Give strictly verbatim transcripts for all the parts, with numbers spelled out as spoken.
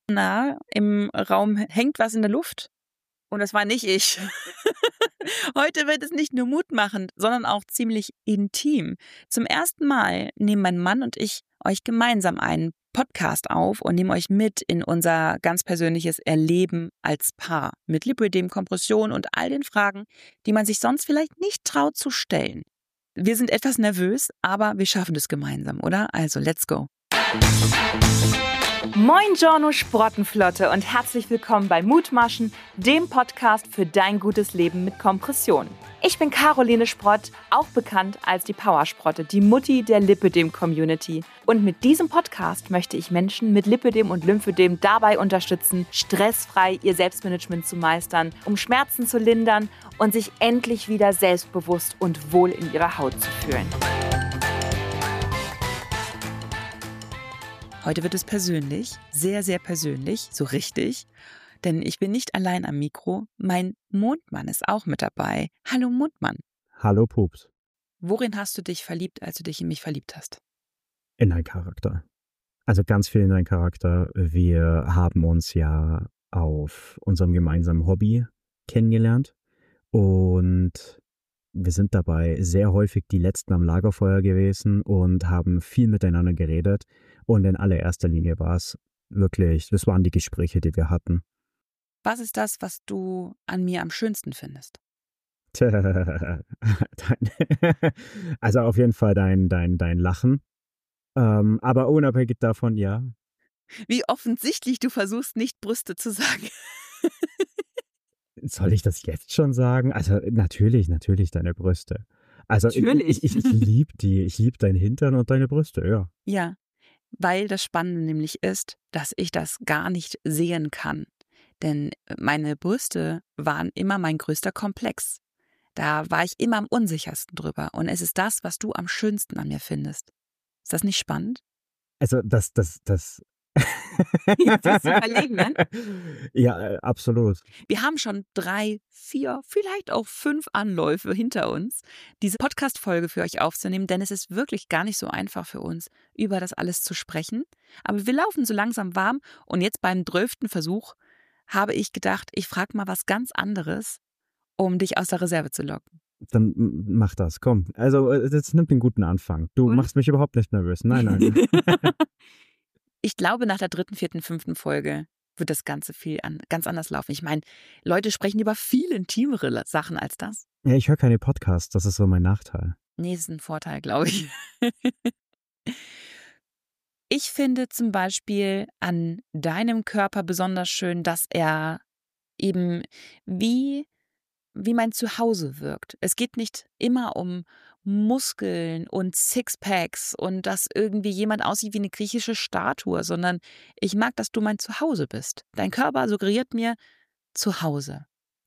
Na, im Raum hängt was in der Luft und das war nicht ich. Heute wird es nicht nur mutmachend, sondern auch ziemlich intim. Zum ersten Mal nehmen mein Mann und ich euch gemeinsam einen Podcast auf und nehmen euch mit in unser ganz persönliches Erleben als Paar mit Lipödem, Kompression und all den Fragen, die man sich sonst vielleicht nicht traut zu stellen. Wir sind etwas nervös, aber wir schaffen es gemeinsam, oder? Also, let's go. Moin Giorno Sprottenflotte und herzlich willkommen bei Mutmaschen, dem Podcast für dein gutes Leben mit Kompression. Ich bin Caroline Sprott, auch bekannt als die Powersprotte, die Mutti der Lipödem-Community. Und mit diesem Podcast möchte ich Menschen mit Lipödem und Lymphödem dabei unterstützen, stressfrei ihr Selbstmanagement zu meistern, um Schmerzen zu lindern und sich endlich wieder selbstbewusst und wohl in ihrer Haut zu fühlen. Heute wird es persönlich, sehr, sehr persönlich, so richtig, denn ich bin nicht allein am Mikro. Mein Mondmann ist auch mit dabei. Hallo Mondmann. Hallo Pups. Worin hast du dich verliebt, als du dich in mich verliebt hast? In deinen Charakter. Also ganz viel in deinen Charakter. Wir haben uns ja auf unserem gemeinsamen Hobby kennengelernt und wir sind dabei sehr häufig die Letzten am Lagerfeuer gewesen und haben viel miteinander geredet. Und in allererster Linie war es wirklich, das waren die Gespräche, die wir hatten. Was ist das, was du an mir am schönsten findest? Also auf jeden Fall dein, dein, dein Lachen. Ähm, aber unabhängig davon, ja. Wie offensichtlich du versuchst, nicht Brüste zu sagen. Soll ich das jetzt schon sagen? Also natürlich, natürlich deine Brüste. Also Natürlich. ich, ich, ich liebe die, ich liebe deinen Hintern und deine Brüste, ja. Ja, weil das Spannende nämlich ist, dass ich das gar nicht sehen kann. Denn meine Brüste waren immer mein größter Komplex. Da war ich immer am unsichersten drüber. Und es ist das, was du am schönsten an mir findest. Ist das nicht spannend? Also das, das, das... Jetzt wirst du überlegen, ne? Ja, äh, absolut. Wir haben schon drei, vier, vielleicht auch fünf Anläufe hinter uns, diese Podcast-Folge für euch aufzunehmen, denn es ist wirklich gar nicht so einfach für uns, über das alles zu sprechen. Aber wir laufen so langsam warm und jetzt beim zwölften Versuch habe ich gedacht, ich frage mal was ganz anderes, um dich aus der Reserve zu locken. Dann mach das, komm. Also das nimmt einen guten Anfang. Du Und? machst mich überhaupt nicht nervös. Nein, nein. Ich glaube, nach der dritten, vierten, fünften Folge wird das Ganze viel an, ganz anders laufen. Ich meine, Leute sprechen über viel intimere Sachen als das. Ja, ich höre keine Podcasts, das ist so mein Nachteil. Nee, ist ein Vorteil, glaube ich. Ich finde zum Beispiel an deinem Körper besonders schön, dass er eben wie, wie mein Zuhause wirkt. Es geht nicht immer um Muskeln und Sixpacks und dass irgendwie jemand aussieht wie eine griechische Statue, sondern ich mag, dass du mein Zuhause bist. Dein Körper suggeriert mir Zuhause.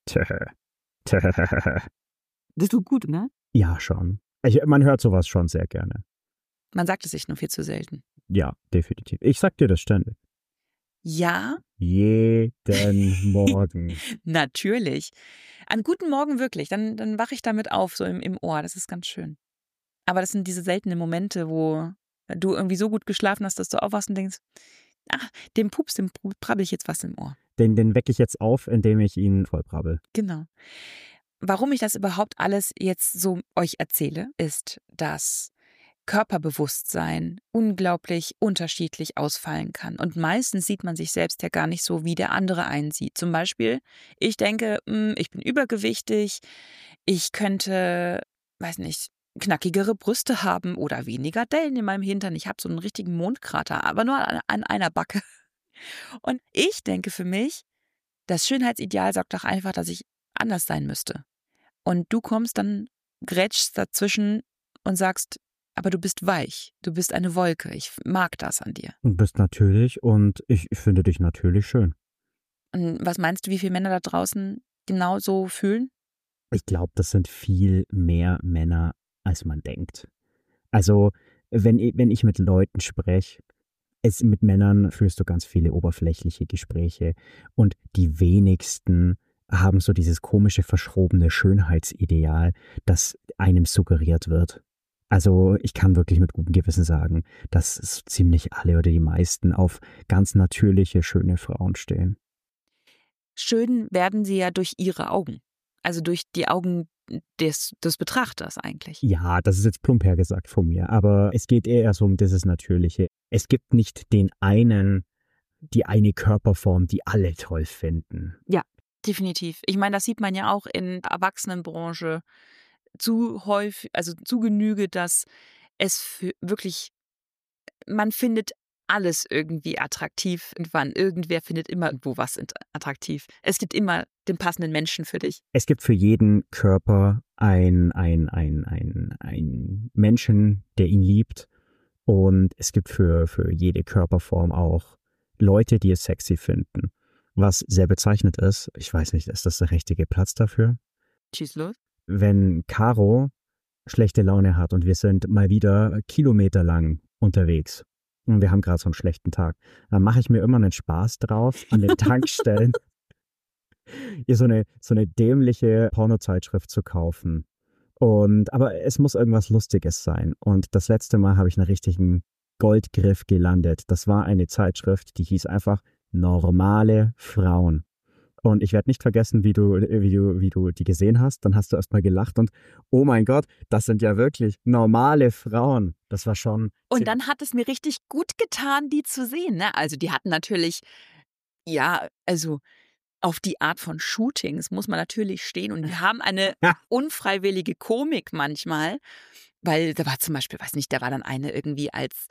Das tut gut, ne? Ja, schon. Ich, man hört sowas schon sehr gerne. Man sagt es sich nur viel zu selten. Ja, definitiv. Ich sag dir das ständig. Ja? Jeden Morgen. Natürlich. An guten Morgen wirklich. Dann, dann wache ich damit auf, so im, im Ohr. Das ist ganz schön. Aber das sind diese seltenen Momente, wo du irgendwie so gut geschlafen hast, dass du aufwachst und denkst, ach, dem Pups, dem prabbel ich jetzt was im Ohr. Den, den wecke ich jetzt auf, indem ich ihn vollprabbel. Genau. Warum ich das überhaupt alles jetzt so euch erzähle, ist, dass Körperbewusstsein unglaublich unterschiedlich ausfallen kann. Und meistens sieht man sich selbst ja gar nicht so, wie der andere einen sieht. Zum Beispiel, ich denke, ich bin übergewichtig, ich könnte, weiß nicht, knackigere Brüste haben oder weniger Dellen in meinem Hintern. Ich habe so einen richtigen Mondkrater, aber nur an, an einer Backe. Und ich denke für mich, das Schönheitsideal sagt doch einfach, dass ich anders sein müsste. Und du kommst dann, grätschst dazwischen und sagst, aber du bist weich, du bist eine Wolke, ich mag das an dir. Du bist natürlich und ich finde dich natürlich schön. Und was meinst du, wie viele Männer da draußen genau so fühlen? Ich glaube, das sind viel mehr Männer, als man denkt. Also, wenn ich, wenn ich mit Leuten spreche, es, mit Männern führst du ganz viele oberflächliche Gespräche und die wenigsten haben so dieses komische, verschrobene Schönheitsideal, das einem suggeriert wird. Also ich kann wirklich mit gutem Gewissen sagen, dass es ziemlich alle oder die meisten auf ganz natürliche, schöne Frauen stehen. Schön werden sie ja durch ihre Augen. Also durch die Augen des, des Betrachters eigentlich. Ja, das ist jetzt plump hergesagt von mir, aber es geht eher so um dieses Natürliche. Es gibt nicht den einen, die eine Körperform, die alle toll finden. Ja, definitiv. Ich meine, das sieht man ja auch in der Erwachsenenbranche zu häufig, also zu Genüge, dass es für wirklich, man findet alles irgendwie attraktiv. Irgendwann, irgendwer findet immer irgendwo was attraktiv. Es gibt immer den passenden Menschen für dich. Es gibt für jeden Körper ein, ein, ein, ein, ein Menschen, der ihn liebt. Und es gibt für, für jede Körperform auch Leute, die es sexy finden. Was sehr bezeichnet ist, ich weiß nicht, ist das der richtige Platz dafür? Schieß los. Wenn Caro schlechte Laune hat und wir sind mal wieder kilometerlang unterwegs und wir haben gerade so einen schlechten Tag, dann mache ich mir immer einen Spaß drauf, an den Tankstellen ihr so eine, so eine dämliche Pornozeitschrift zu kaufen. Und, aber es muss irgendwas Lustiges sein. Und das letzte Mal habe ich einen richtigen Goldgriff gelandet. Das war eine Zeitschrift, die hieß einfach Normale Frauen. Und ich werde nicht vergessen, wie du, wie du, wie du die gesehen hast. Dann hast du erstmal gelacht und oh mein Gott, das sind ja wirklich normale Frauen. Das war schon. Und dann hat es mir richtig gut getan, die zu sehen. Ne? Also die hatten natürlich, ja, also auf die Art von Shootings muss man natürlich stehen. Und die haben eine unfreiwillige Komik manchmal. Weil da war zum Beispiel, weiß nicht, da war dann eine irgendwie als,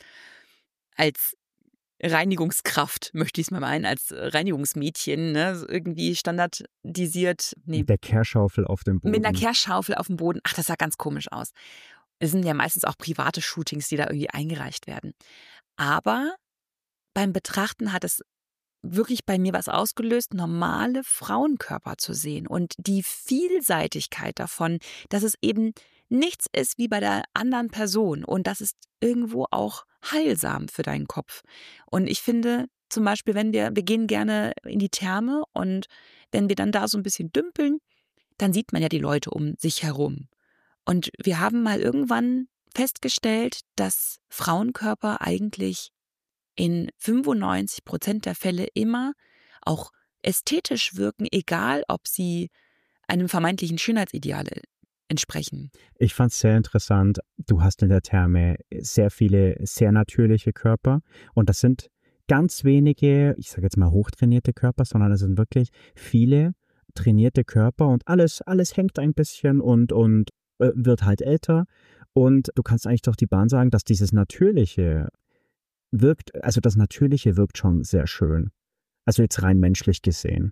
als Reinigungskraft, möchte ich es mal meinen, als Reinigungsmädchen, ne, irgendwie standardisiert. Nee. Mit der Kehrschaufel auf dem Boden. Mit einer Kehrschaufel auf dem Boden. Ach, das sah ganz komisch aus. Es sind ja meistens auch private Shootings, die da irgendwie eingereicht werden. Aber beim Betrachten hat es wirklich bei mir was ausgelöst, normale Frauenkörper zu sehen und die Vielseitigkeit davon, dass es eben nichts ist wie bei der anderen Person und das ist irgendwo auch heilsam für deinen Kopf. Und ich finde zum Beispiel, wenn wir, wir gehen gerne in die Therme und wenn wir dann da so ein bisschen dümpeln, dann sieht man ja die Leute um sich herum. Und wir haben mal irgendwann festgestellt, dass Frauenkörper eigentlich in fünfundneunzig Prozent der Fälle immer auch ästhetisch wirken, egal ob sie einem vermeintlichen Schönheitsideal entsprechen. Ich fand es sehr interessant. Du hast in der Therme sehr viele sehr natürliche Körper und das sind ganz wenige, ich sage jetzt mal hochtrainierte Körper, sondern es sind wirklich viele trainierte Körper und alles, alles hängt ein bisschen und, und äh, wird halt älter und du kannst eigentlich doch die Bahn sagen, dass dieses Natürliche wirkt, also das Natürliche wirkt schon sehr schön. Also jetzt rein menschlich gesehen.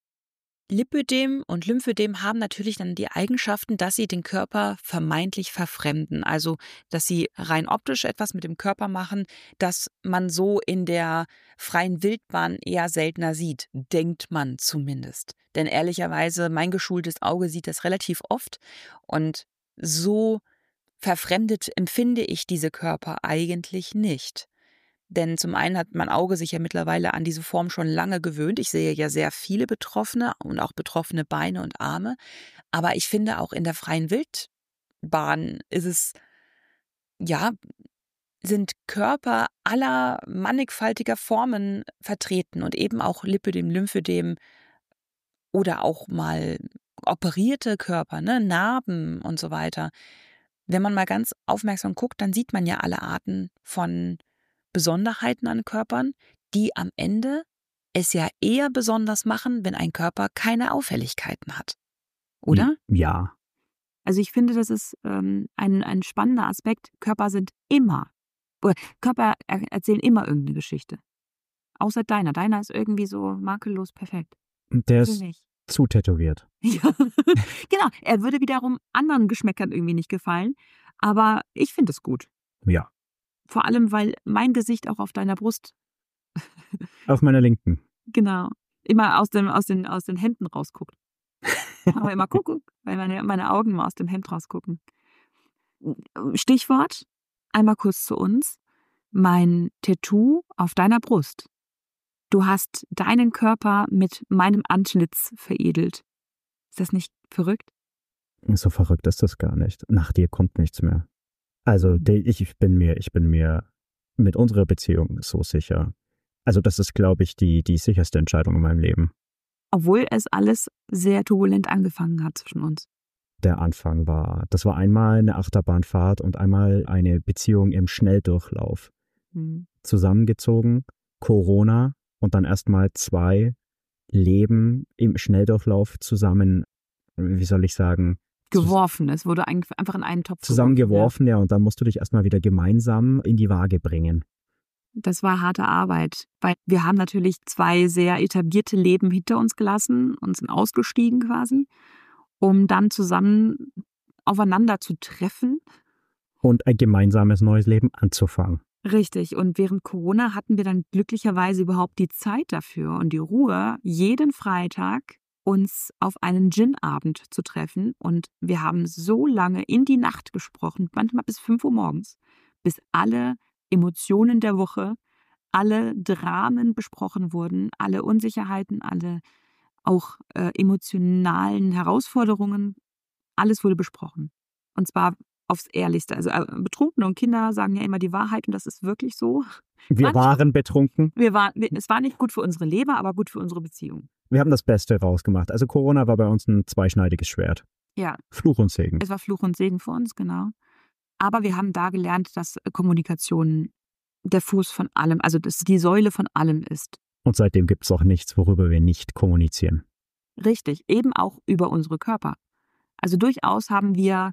Lipödem und Lymphödem haben natürlich dann die Eigenschaften, dass sie den Körper vermeintlich verfremden. Also, dass sie rein optisch etwas mit dem Körper machen, das man so in der freien Wildbahn eher seltener sieht, denkt man zumindest. Denn ehrlicherweise, mein geschultes Auge sieht das relativ oft und so verfremdet empfinde ich diese Körper eigentlich nicht. Denn zum einen hat mein Auge sich ja mittlerweile an diese Form schon lange gewöhnt. Ich sehe ja sehr viele Betroffene und auch betroffene Beine und Arme. Aber ich finde auch in der freien Wildbahn ist es, ja, sind Körper aller mannigfaltiger Formen vertreten und eben auch Lipödem, Lymphödem oder auch mal operierte Körper, ne, Narben und so weiter. Wenn man mal ganz aufmerksam guckt, dann sieht man ja alle Arten von Besonderheiten an Körpern, die am Ende es ja eher besonders machen, wenn ein Körper keine Auffälligkeiten hat. Oder? Ja. Also ich finde, das ist ähm, ein, ein spannender Aspekt. Körper sind immer, oder Körper er, erzählen immer irgendeine Geschichte. Außer deiner. Deiner ist irgendwie so makellos perfekt. Der ist zu tätowiert. Ja. Genau. Er würde wiederum anderen Geschmäckern irgendwie nicht gefallen. Aber ich finde es gut. Ja. Vor allem, weil mein Gesicht auch auf deiner Brust. Auf meiner linken. Genau. Immer aus, dem, aus, den, aus den Händen rausguckt. Aber immer guck, guck, weil meine, meine Augen mal aus dem Hemd rausgucken. Stichwort, einmal kurz zu uns. Mein Tattoo auf deiner Brust. Du hast deinen Körper mit meinem Antlitz veredelt. Ist das nicht verrückt? So verrückt ist das gar nicht. Nach dir kommt nichts mehr. Also ich bin mir, ich bin mir mit unserer Beziehung so sicher. Also das ist, glaube ich, die, die sicherste Entscheidung in meinem Leben. Obwohl es alles sehr turbulent angefangen hat zwischen uns. Der Anfang war, das war einmal eine Achterbahnfahrt und einmal eine Beziehung im Schnelldurchlauf. Hm. Zusammengezogen, Corona und dann erstmal zwei Leben im Schnelldurchlauf zusammen, wie soll ich sagen, geworfen. Es wurde einfach in einen Topf zusammengeworfen, ja. ja, und dann musst du dich erstmal wieder gemeinsam in die Waage bringen. Das war harte Arbeit, weil wir haben natürlich zwei sehr etablierte Leben hinter uns gelassen und sind ausgestiegen quasi, um dann zusammen aufeinander zu treffen. Und ein gemeinsames neues Leben anzufangen. Richtig. Und während Corona hatten wir dann glücklicherweise überhaupt die Zeit dafür und die Ruhe, jeden Freitag uns auf einen Gin-Abend zu treffen. Und wir haben so lange in die Nacht gesprochen, manchmal bis fünf Uhr morgens, bis alle Emotionen der Woche, alle Dramen besprochen wurden, alle Unsicherheiten, alle auch äh, emotionalen Herausforderungen. Alles wurde besprochen. Und zwar aufs Ehrlichste. Also äh, Betrunkene und Kinder sagen ja immer die Wahrheit und das ist wirklich so. Wir Manch, waren betrunken. Wir waren, es war nicht gut für unsere Leber, aber gut für unsere Beziehung. Wir haben das Beste rausgemacht. Also Corona war bei uns ein zweischneidiges Schwert. Ja. Fluch und Segen. Es war Fluch und Segen für uns, genau. Aber wir haben da gelernt, dass Kommunikation der Fuß von allem, also dass die Säule von allem ist. Und seitdem gibt es auch nichts, worüber wir nicht kommunizieren. Richtig, eben auch über unsere Körper. Also durchaus haben wir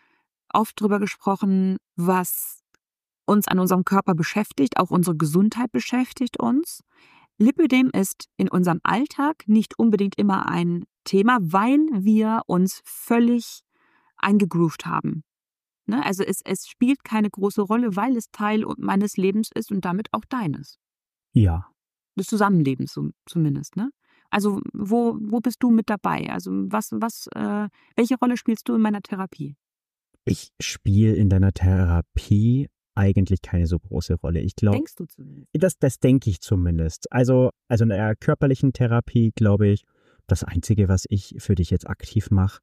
oft darüber gesprochen, was uns an unserem Körper beschäftigt, auch unsere Gesundheit beschäftigt uns. Lipödem ist in unserem Alltag nicht unbedingt immer ein Thema, weil wir uns völlig eingegroovt haben. Ne? Also es, es spielt keine große Rolle, weil es Teil meines Lebens ist und damit auch deines. Ja. Des Zusammenlebens so, zumindest, ne? Also wo, wo bist du mit dabei? Also was, was, äh, welche Rolle spielst du in meiner Therapie? Ich spiele in deiner Therapie eigentlich keine so große Rolle. Ich glaube, denkst du zumindest? Das, das denke ich zumindest. Also, also in der körperlichen Therapie, glaube ich, das Einzige, was ich für dich jetzt aktiv mache,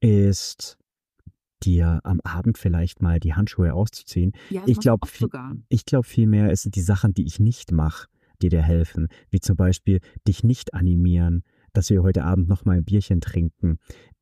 ist dir am Abend vielleicht mal die Handschuhe auszuziehen. Ja, das ich glaube, ich glaube vielmehr, es sind die Sachen, die ich nicht mache, die dir helfen. Wie zum Beispiel dich nicht animieren, dass wir heute Abend noch mal ein Bierchen trinken.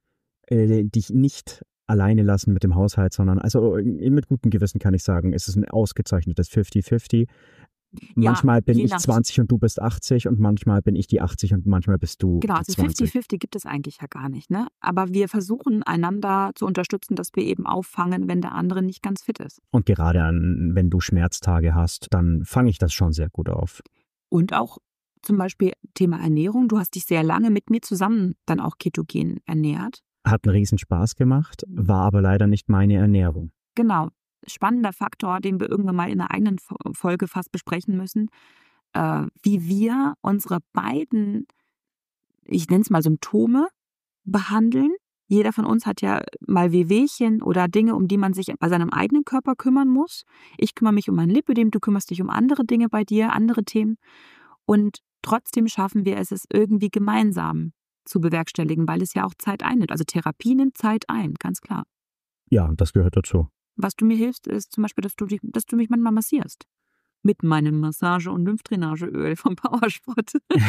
Äh, dich nicht alleine lassen mit dem Haushalt, sondern also mit gutem Gewissen kann ich sagen, es ist ein ausgezeichnetes fifty fifty. Ja, manchmal bin ich zwanzig und du bist achtzig und manchmal bin ich die achtzig und manchmal bist du Genau, also fifty fifty gibt es eigentlich ja gar nicht, ne? Aber wir versuchen einander zu unterstützen, dass wir eben auffangen, wenn der andere nicht ganz fit ist. Und gerade an, wenn du Schmerztage hast, dann fange ich das schon sehr gut auf. Und auch zum Beispiel Thema Ernährung. Du hast dich sehr lange mit mir zusammen dann auch ketogen ernährt. Hat einen riesen Spaß gemacht, war aber leider nicht meine Ernährung. Genau. Spannender Faktor, den wir irgendwann mal in einer eigenen Folge fast besprechen müssen, äh, wie wir unsere beiden, ich nenne es mal Symptome, behandeln. Jeder von uns hat ja mal Wehwehchen oder Dinge, um die man sich bei seinem eigenen Körper kümmern muss. Ich kümmere mich um mein Lipödem, du kümmerst dich um andere Dinge bei dir, andere Themen. Und trotzdem schaffen wir es, es irgendwie gemeinsam zu bewerkstelligen, weil es ja auch Zeit einnimmt. Also Therapie nimmt Zeit ein, ganz klar. Ja, das gehört dazu. Was du mir hilfst, ist zum Beispiel, dass du, dich, dass du mich manchmal massierst. Mit meinem Massage- und Lymphdrainageöl vom Powersport.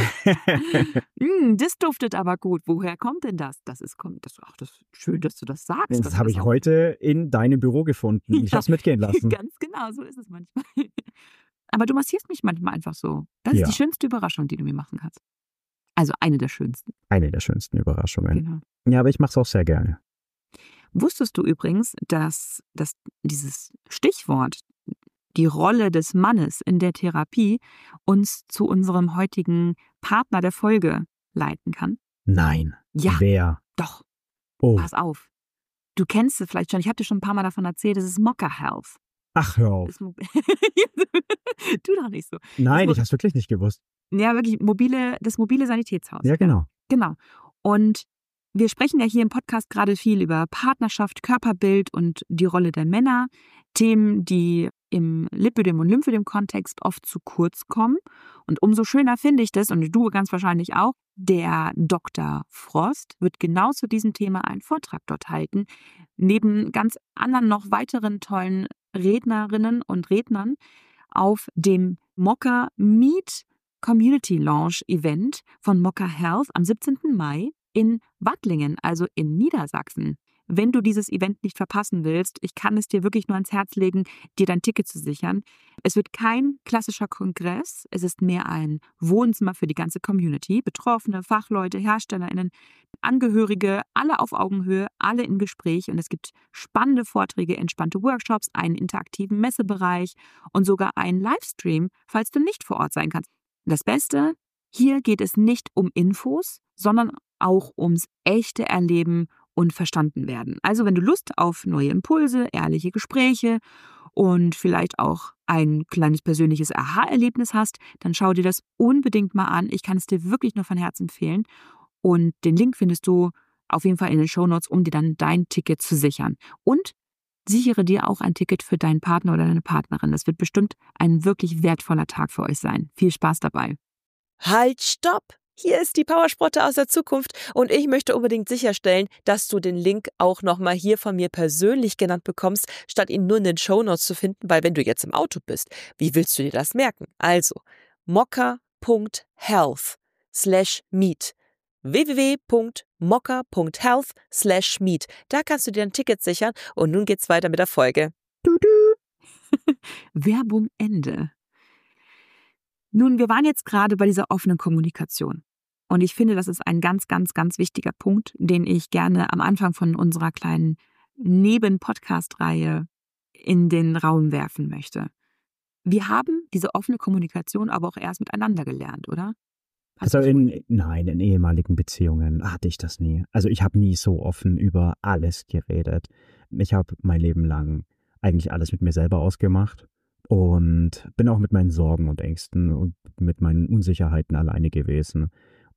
mm, das duftet aber gut. Woher kommt denn das? Das ist, kommt, das, ach, das ist schön, dass du das sagst. Das, das habe ich heute in deinem Büro gefunden. Ich ja, habe es mitgehen lassen. Ganz genau, so ist es manchmal. Aber du massierst mich manchmal einfach so. Das ist ja. die schönste Überraschung, die du mir machen kannst. Also eine der schönsten. Eine der schönsten Überraschungen. Genau. Ja, aber ich mache es auch sehr gerne. Wusstest du übrigens, dass, dass dieses Stichwort, die Rolle des Mannes in der Therapie, uns zu unserem heutigen Partner der Folge leiten kann? Nein. Ja. Wer? Doch. Oh. Pass auf. Du kennst es vielleicht schon, ich habe dir schon ein paar Mal davon erzählt, das ist Mokka Health. Ach, hör auf. Tu doch nicht so. Nein, ich habe es wirklich nicht gewusst. Ja, wirklich, mobile, das mobile Sanitätshaus. Ja, genau. Ja, genau. Und wir sprechen ja hier im Podcast gerade viel über Partnerschaft, Körperbild und die Rolle der Männer. Themen, die im Lipödem- und Lymphödem-Kontext oft zu kurz kommen. Und umso schöner finde ich das, und du ganz wahrscheinlich auch, der Doktor Frost wird genau zu diesem Thema einen Vortrag dort halten. Neben ganz anderen noch weiteren tollen Rednerinnen und Rednern auf dem Mokka Meet Community Launch Event von Mokka Health am siebzehnten Mai in Wattlingen, also in Niedersachsen. Wenn du dieses Event nicht verpassen willst, ich kann es dir wirklich nur ans Herz legen, dir dein Ticket zu sichern. Es wird kein klassischer Kongress, es ist mehr ein Wohnzimmer für die ganze Community. Betroffene, Fachleute, HerstellerInnen, Angehörige, alle auf Augenhöhe, alle im Gespräch. Und es gibt spannende Vorträge, entspannte Workshops, einen interaktiven Messebereich und sogar einen Livestream, falls du nicht vor Ort sein kannst. Das Beste, hier geht es nicht um Infos, sondern auch ums echte Erleben und verstanden werden. Also wenn du Lust auf neue Impulse, ehrliche Gespräche und vielleicht auch ein kleines persönliches Aha-Erlebnis hast, dann schau dir das unbedingt mal an. Ich kann es dir wirklich nur von Herzen empfehlen. Und den Link findest du auf jeden Fall in den Shownotes, um dir dann dein Ticket zu sichern. Und sichere dir auch ein Ticket für deinen Partner oder deine Partnerin. Das wird bestimmt ein wirklich wertvoller Tag für euch sein. Viel Spaß dabei. Halt, stopp! Hier ist die Powersprotte aus der Zukunft und ich möchte unbedingt sicherstellen, dass du den Link auch nochmal hier von mir persönlich genannt bekommst, statt ihn nur in den Shownotes zu finden, weil wenn du jetzt im Auto bist, wie willst du dir das merken? Also, mokka.health slash meet www.mokka.health slash meet. Da kannst du dir ein Ticket sichern und nun geht's weiter mit der Folge. Du, du. Werbung Ende. Nun, wir waren jetzt gerade bei dieser offenen Kommunikation. Und ich finde, das ist ein ganz, ganz, ganz wichtiger Punkt, den ich gerne am Anfang von unserer kleinen Neben-Podcast-Reihe in den Raum werfen möchte. Wir haben diese offene Kommunikation aber auch erst miteinander gelernt, oder? Hast Also du- in, nein, in ehemaligen Beziehungen hatte ich das nie. Also ich habe nie so offen über alles geredet. Ich habe mein Leben lang eigentlich alles mit mir selber ausgemacht und bin auch mit meinen Sorgen und Ängsten und mit meinen Unsicherheiten alleine gewesen.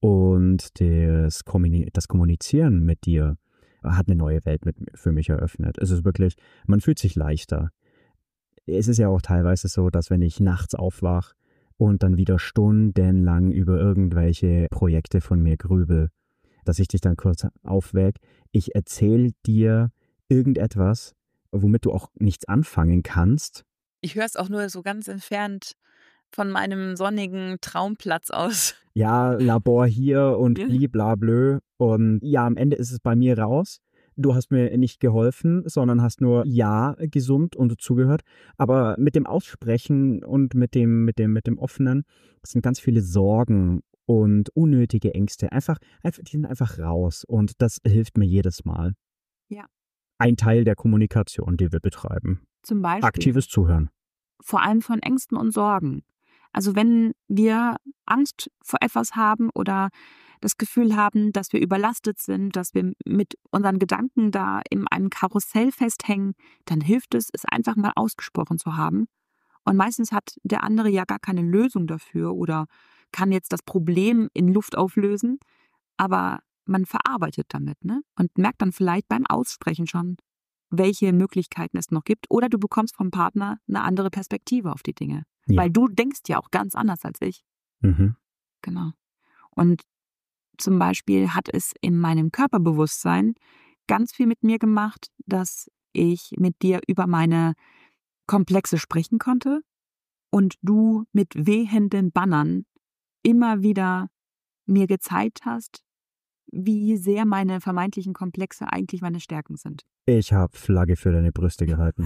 Und das, Kommuni- das Kommunizieren mit dir hat eine neue Welt mit, für mich eröffnet. Es ist wirklich, man fühlt sich leichter. Es ist ja auch teilweise so, dass wenn ich nachts aufwache und dann wieder stundenlang über irgendwelche Projekte von mir grübel, dass ich dich dann kurz aufweck. Ich erzähle dir irgendetwas, womit du auch nichts anfangen kannst. Ich höre es auch nur so ganz entfernt von meinem sonnigen Traumplatz aus. Ja, Labor hier und Ja. bliblablö. Und ja, am Ende ist es bei mir raus. Du hast mir nicht geholfen, sondern hast nur Ja gesummt und zugehört. Aber mit dem Aussprechen und mit dem, mit dem, mit dem Offenen sind ganz viele Sorgen und unnötige Ängste. Einfach, einfach, die sind einfach raus. Und das hilft mir jedes Mal. Ja. Ein Teil der Kommunikation, die wir betreiben. Zum Beispiel. Aktives Zuhören. Vor allem von Ängsten und Sorgen. Also wenn wir Angst vor etwas haben oder das Gefühl haben, dass wir überlastet sind, dass wir mit unseren Gedanken da in einem Karussell festhängen, dann hilft es, es einfach mal ausgesprochen zu haben. Und meistens hat der andere ja gar keine Lösung dafür oder kann jetzt das Problem in Luft auflösen, aber man verarbeitet damit, ne? Und merkt dann vielleicht beim Aussprechen schon, welche Möglichkeiten es noch gibt. Oder du bekommst vom Partner eine andere Perspektive auf die Dinge. Ja. Weil du denkst ja auch ganz anders als ich. Mhm. Genau. Und zum Beispiel hat es in meinem Körperbewusstsein ganz viel mit mir gemacht, dass ich mit dir über meine Komplexe sprechen konnte und du mit wehenden Bannern immer wieder mir gezeigt hast, wie sehr meine vermeintlichen Komplexe eigentlich meine Stärken sind. Ich habe Flagge für deine Brüste gehalten.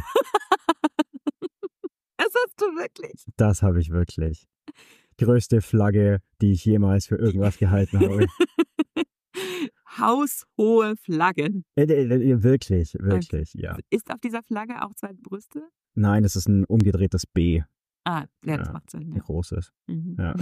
Das hast du wirklich. Das habe ich wirklich. Größte Flagge, die ich jemals für irgendwas gehalten habe. Haushohe Flaggen. Äh, äh, Wirklich, wirklich, ja. Ist auf dieser Flagge auch zwei Brüste? Nein, es ist ein umgedrehtes B. Ah, ja, das Ja. macht Sinn. Ein Ja. großes. Mhm. Ja.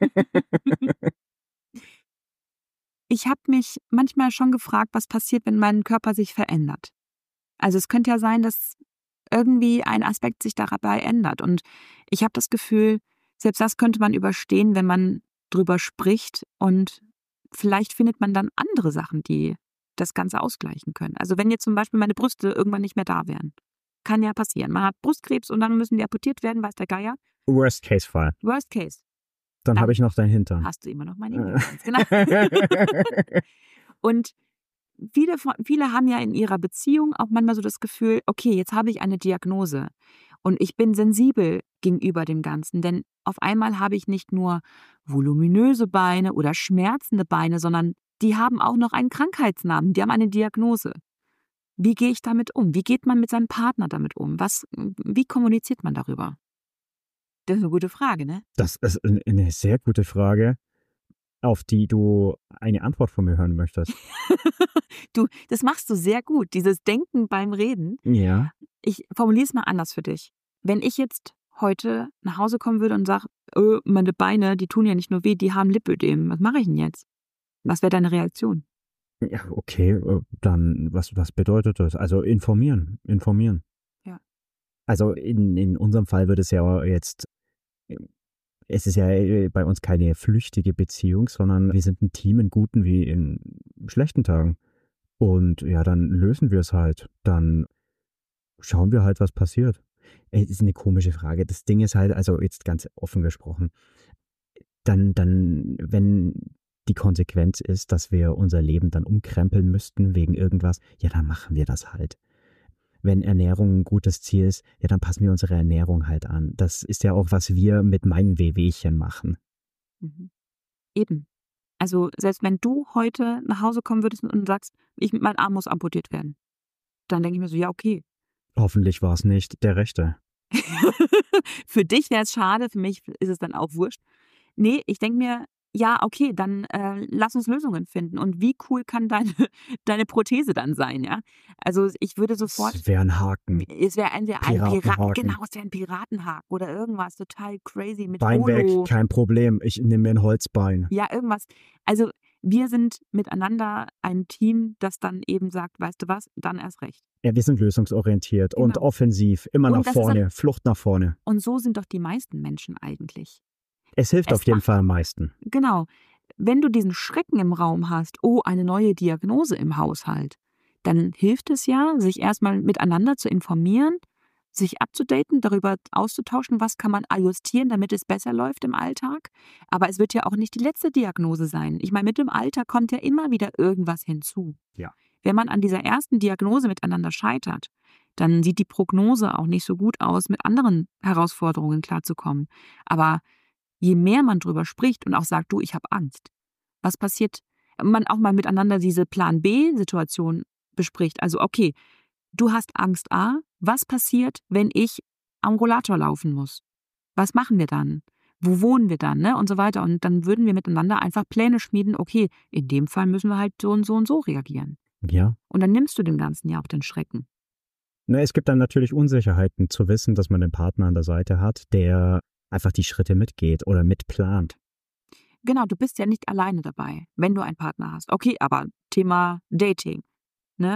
Ich habe mich manchmal schon gefragt, was passiert, wenn mein Körper sich verändert. Also es könnte ja sein, dass irgendwie ein Aspekt sich dabei ändert. Und ich habe das Gefühl, selbst das könnte man überstehen, wenn man drüber spricht. Und vielleicht findet man dann andere Sachen, die das Ganze ausgleichen können. Also wenn jetzt zum Beispiel meine Brüste irgendwann nicht mehr da wären. Kann ja passieren. Man hat Brustkrebs und dann müssen die amputiert werden, weiß der Geier. Worst-Case-Fall. Worst case. Dann Dann habe ich noch deinen Hintern. Hast du immer noch meine Intelligenz. Genau. Und viele, viele haben ja in ihrer Beziehung auch manchmal so das Gefühl, okay, jetzt habe ich eine Diagnose und ich bin sensibel gegenüber dem Ganzen, denn auf einmal habe ich nicht nur voluminöse Beine oder schmerzende Beine, sondern die haben auch noch einen Krankheitsnamen, die haben eine Diagnose. Wie gehe ich damit um? Wie geht man mit seinem Partner damit um? Was, wie kommuniziert man darüber? Das ist eine gute Frage, ne? Das ist eine sehr gute Frage, auf die du eine Antwort von mir hören möchtest. Du, das machst du sehr gut, dieses Denken beim Reden. Ja. Ich formuliere es mal anders für dich. Wenn ich jetzt heute nach Hause kommen würde und sage, oh, meine Beine, die tun ja nicht nur weh, die haben Lipödem. Was mache ich denn jetzt? Was wäre deine Reaktion? Ja, okay, dann was, was bedeutet das? Also informieren, informieren. Ja. Also in, in unserem Fall wird es ja jetzt, es ist ja bei uns keine flüchtige Beziehung, sondern wir sind ein Team in guten wie in schlechten Tagen. Und ja, dann lösen wir es halt. Dann schauen wir halt, was passiert. Es ist eine komische Frage. Das Ding ist halt, also jetzt ganz offen gesprochen, dann, dann, wenn die Konsequenz ist, dass wir unser Leben dann umkrempeln müssten wegen irgendwas, ja, dann machen wir das halt. Wenn Ernährung ein gutes Ziel ist, ja, dann passen wir unsere Ernährung halt an. Das ist ja auch, was wir mit meinen Wehwehchen machen. Mhm. Eben. Also selbst wenn du heute nach Hause kommen würdest und sagst, ich, mein Arm muss amputiert werden, dann denke ich mir so, ja, okay. Hoffentlich war es nicht der rechte. Für dich wäre es schade, für mich ist es dann auch wurscht. Nee, ich denke mir, ja, okay, dann äh, lass uns Lösungen finden. Und wie cool kann deine, deine Prothese dann sein, ja? Also ich würde sofort... Es wäre ein Haken. Es wäre ein, ein Piratenhaken. Pirat, genau, es wäre ein Piratenhaken oder irgendwas total crazy mit Bein Holo. weg, kein Problem. Ich nehme mir ein Holzbein. Ja, irgendwas. Also wir sind miteinander ein Team, das dann eben sagt, weißt du was, dann erst recht. Ja, wir sind lösungsorientiert Genau. und offensiv, immer Und nach das ist vorne, ein- Flucht nach vorne. Und so sind doch die meisten Menschen eigentlich. Es hilft Es auf jeden macht- Fall am meisten. Genau. Wenn du diesen Schrecken im Raum hast, oh, eine neue Diagnose im Haushalt, dann hilft es ja, sich erstmal miteinander zu informieren, sich abzudaten, darüber auszutauschen, was kann man ajustieren, damit es besser läuft im Alltag. Aber es wird ja auch nicht die letzte Diagnose sein. Ich meine, mit dem Alter kommt ja immer wieder irgendwas hinzu. Ja. Wenn man an dieser ersten Diagnose miteinander scheitert, dann sieht die Prognose auch nicht so gut aus, mit anderen Herausforderungen klarzukommen. Aber je mehr man drüber spricht und auch sagt, du, ich habe Angst, was passiert, man auch mal miteinander diese Plan-B-Situation bespricht. Also okay, du hast Angst A, was passiert, wenn ich am Rollator laufen muss? Was machen wir dann? Wo wohnen wir dann? Ne? Und so weiter. Und dann würden wir miteinander einfach Pläne schmieden, okay, in dem Fall müssen wir halt so und so und so reagieren. Ja. Und dann nimmst du dem Ganzen ja auch den Schrecken. Na, es gibt dann natürlich Unsicherheiten zu wissen, dass man einen Partner an der Seite hat, der einfach die Schritte mitgeht oder mitplant. Genau, du bist ja nicht alleine dabei, wenn du einen Partner hast. Okay, aber Thema Dating. Ne?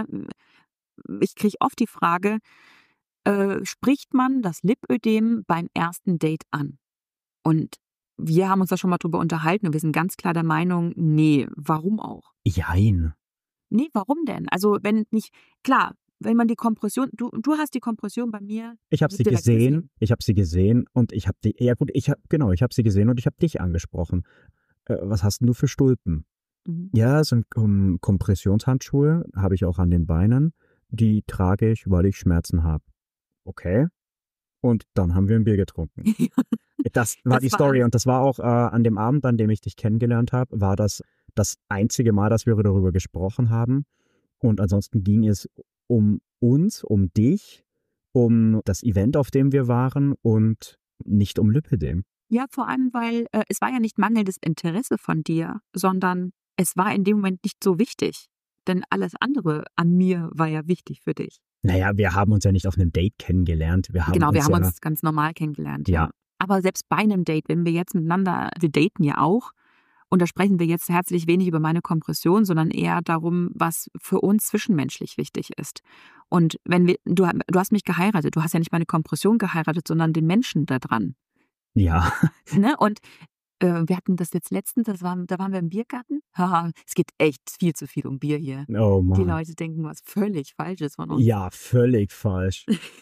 Ich kriege oft die Frage, äh, spricht man das Lipödem beim ersten Date an? Und wir haben uns da schon mal drüber unterhalten und wir sind ganz klar der Meinung, nee, warum auch? Jein. Nee, warum denn? Also wenn nicht, klar, wenn man die Kompression, du, du hast die Kompression bei mir. Ich habe sie direkt gesehen, ich habe sie gesehen und ich habe die, ja gut, ich habe, genau, ich habe sie gesehen und ich habe dich angesprochen. Äh, was hast denn du für Stulpen? Mhm. Ja, es sind um, Kompressionshandschuhe, habe ich auch an den Beinen. Die trage ich, weil ich Schmerzen habe. Okay. Und dann haben wir ein Bier getrunken. Das war Das die war- Story und das war auch äh, an dem Abend, an dem ich dich kennengelernt habe, war das das einzige Mal, dass wir darüber gesprochen haben. Und ansonsten ging es um uns, um dich, um das Event, auf dem wir waren und nicht um Lipödem. Ja, vor allem, weil äh, es war ja nicht mangelndes Interesse von dir, sondern es war in dem Moment nicht so wichtig. Denn alles andere an mir war ja wichtig für dich. Naja, wir haben uns ja nicht auf einem Date kennengelernt. Wir haben genau, uns wir haben ja, uns ganz normal kennengelernt. Ja. Aber selbst bei einem Date, wenn wir jetzt miteinander, wir daten ja auch, und da sprechen wir jetzt herzlich wenig über meine Kompression, sondern eher darum, was für uns zwischenmenschlich wichtig ist. Und wenn wir, du, du hast mich geheiratet, du hast ja nicht meine Kompression geheiratet, sondern den Menschen da dran. ja. Ne? Und äh, wir hatten das jetzt letztens, das war, da waren wir im Biergarten. Haha, es geht echt viel zu viel um Bier hier. Oh Die Mann. Leute denken was völlig Falsches von uns. Ja, völlig falsch.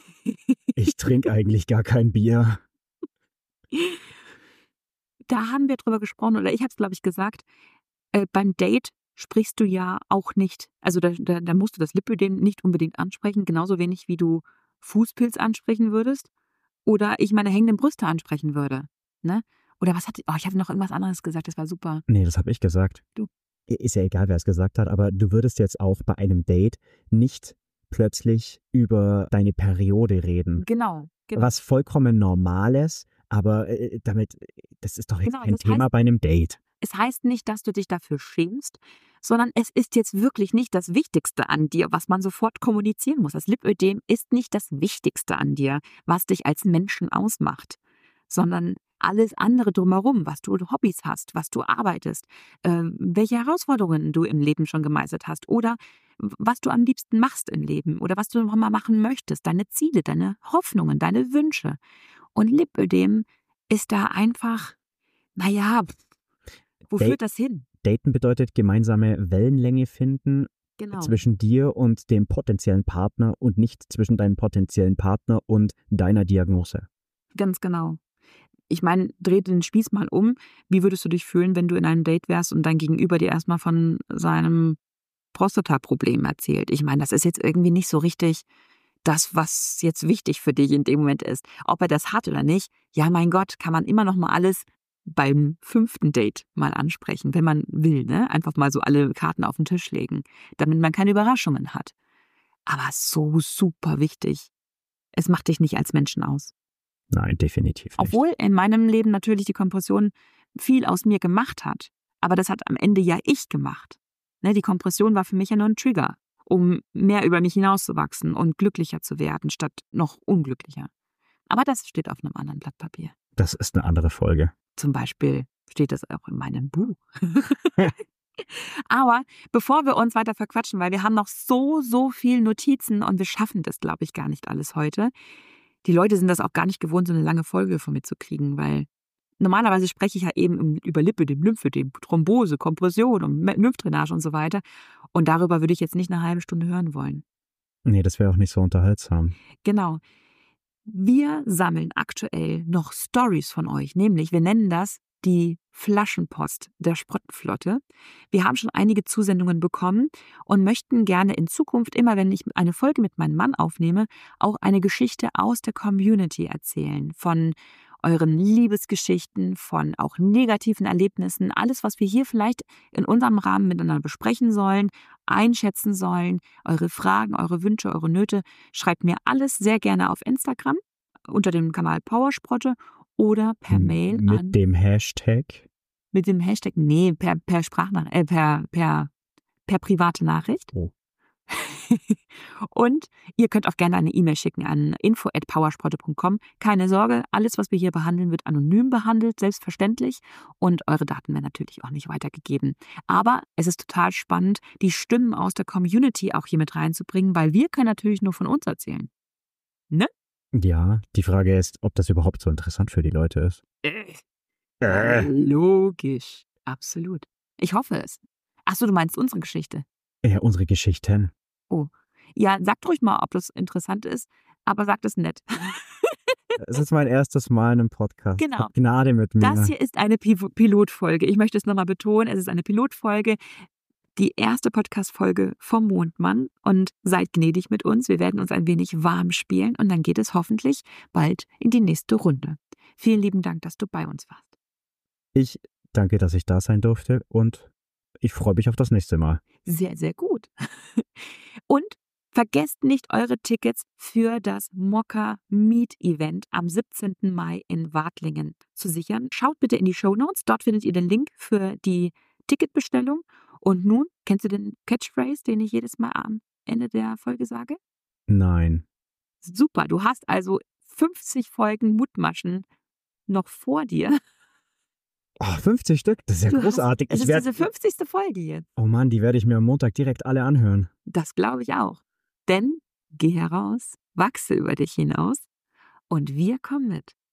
Ich trinke eigentlich gar kein Bier. Da haben wir drüber gesprochen, oder ich habe es, glaube ich, gesagt, äh, beim Date sprichst du ja auch nicht, also da, da, da musst du das Lipödem nicht unbedingt ansprechen, genauso wenig wie du Fußpilz ansprechen würdest oder ich meine hängenden Brüste ansprechen würde. Ne? Oder was hat, oh, ich habe noch irgendwas anderes gesagt, das war super. Nee, das habe ich gesagt. Du. Ist ja egal, wer es gesagt hat, aber du würdest jetzt auch bei einem Date nicht plötzlich über deine Periode reden. Genau. genau. Was vollkommen Normales, aber äh, damit, das ist doch jetzt Genau, kein das Thema heißt- bei einem Date. Es heißt nicht, dass du dich dafür schämst, sondern es ist jetzt wirklich nicht das Wichtigste an dir, was man sofort kommunizieren muss. Das Lipödem ist nicht das Wichtigste an dir, was dich als Menschen ausmacht, sondern alles andere drumherum, was du Hobbys hast, was du arbeitest, äh, welche Herausforderungen du im Leben schon gemeistert hast oder was du am liebsten machst im Leben oder was du noch mal machen möchtest, deine Ziele, deine Hoffnungen, deine Wünsche. Und Lipödem ist da einfach, naja, wo Date- führt das hin? Daten bedeutet gemeinsame Wellenlänge finden Genau. zwischen dir und dem potenziellen Partner und nicht zwischen deinem potenziellen Partner und deiner Diagnose. Ganz genau. Ich meine, dreh den Spieß mal um. Wie würdest du dich fühlen, wenn du in einem Date wärst und dein Gegenüber dir erstmal von seinem Prostata-Problem erzählt? Ich meine, das ist jetzt irgendwie nicht so richtig das, was jetzt wichtig für dich in dem Moment ist. Ob er das hat oder nicht, ja mein Gott, kann man immer noch mal alles beim fünften Date mal ansprechen, wenn man will, ne? Einfach mal so alle Karten auf den Tisch legen, damit man keine Überraschungen hat. Aber so super wichtig. Es macht dich nicht als Menschen aus. Nein, definitiv nicht. Obwohl in meinem Leben natürlich die Kompression viel aus mir gemacht hat. Aber das hat am Ende ja ich gemacht. Ne, die Kompression war für mich ja nur ein Trigger, um mehr über mich hinauszuwachsen und glücklicher zu werden, statt noch unglücklicher. Aber das steht auf einem anderen Blatt Papier. Das ist eine andere Folge. Zum Beispiel steht das auch in meinem Buch. Aber bevor wir uns weiter verquatschen, weil wir haben noch so, so viel Notizen und wir schaffen das, glaube ich, gar nicht alles heute. Die Leute sind das auch gar nicht gewohnt, so eine lange Folge von mir zu kriegen, weil normalerweise spreche ich ja eben über Lipödem, Lymphödem, Thrombose, Kompression und Lymphdrainage und so weiter. Und darüber würde ich jetzt nicht eine halbe Stunde hören wollen. Nee, das wäre auch nicht so unterhaltsam. Genau. Wir sammeln aktuell noch Stories von euch, nämlich wir nennen das die Flaschenpost der Sprottenflotte. Wir haben schon einige Zusendungen bekommen und möchten gerne in Zukunft, immer wenn ich eine Folge mit meinem Mann aufnehme, auch eine Geschichte aus der Community erzählen. Von euren Liebesgeschichten, von auch negativen Erlebnissen, alles, was wir hier vielleicht in unserem Rahmen miteinander besprechen sollen, einschätzen sollen, eure Fragen, eure Wünsche, eure Nöte, schreibt mir alles sehr gerne auf Instagram unter dem Kanal Powersprotte oder per Mail Mit an. dem Hashtag. Mit dem Hashtag, nee, per, per Sprachnachricht, äh, per, per, per private Nachricht. Oh. Und ihr könnt auch gerne eine E-Mail schicken an info at powersprotte punkt com. Keine Sorge, alles, was wir hier behandeln, wird anonym behandelt, selbstverständlich. Und eure Daten werden natürlich auch nicht weitergegeben. Aber es ist total spannend, die Stimmen aus der Community auch hier mit reinzubringen, weil wir können natürlich nur von uns erzählen. Ne? Ja, die Frage ist, ob das überhaupt so interessant für die Leute ist. Äh. Logisch. Absolut. Ich hoffe es. Achso, du meinst unsere Geschichte. Ja, unsere Geschichten. Ja, sagt ruhig mal, ob das interessant ist, aber sagt es nett. Es ist mein erstes Mal in einem Podcast. Genau. Habt Gnade mit mir. Das hier ist eine Pi- Pilotfolge. Ich möchte es nochmal betonen, es ist eine Pilotfolge. Die erste Podcast-Folge vom Mondmann und seid gnädig mit uns. Wir werden uns ein wenig warm spielen und dann geht es hoffentlich bald in die nächste Runde. Vielen lieben Dank, dass du bei uns warst. Ich danke, dass ich da sein durfte und ich freue mich auf das nächste Mal. Sehr, sehr gut. Und vergesst nicht, eure Tickets für das Mokka Meet Event am siebzehnten Mai in Wartlingen zu sichern. Schaut bitte in die Shownotes, dort findet ihr den Link für die Ticketbestellung. Und nun, kennst du den Catchphrase, den ich jedes Mal am Ende der Folge sage? Nein. Super, du hast also fünfzig Folgen Mutmaschen noch vor dir. Oh, fünfzig Stück, das ist ja Du hast- großartig. Es Ich ist werd, diese fünfzigste Folge jetzt. oh Mann, die werde ich mir am Montag direkt alle anhören. Das glaube ich auch. Denn geh heraus, wachse über dich hinaus und wir kommen mit.